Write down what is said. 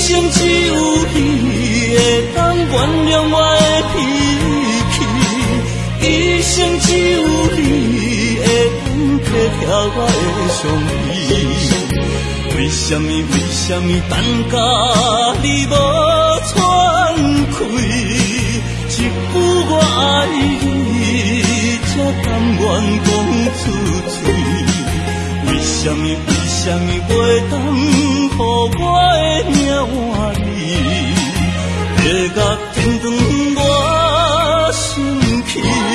生只有你会当原谅我的脾气，一生只有你会当体贴我的伤悲。为什么等甲你无喘气？一句我爱你，才甘愿讲出嘴。为什么袂当予我的命换你？会甲天长我生气？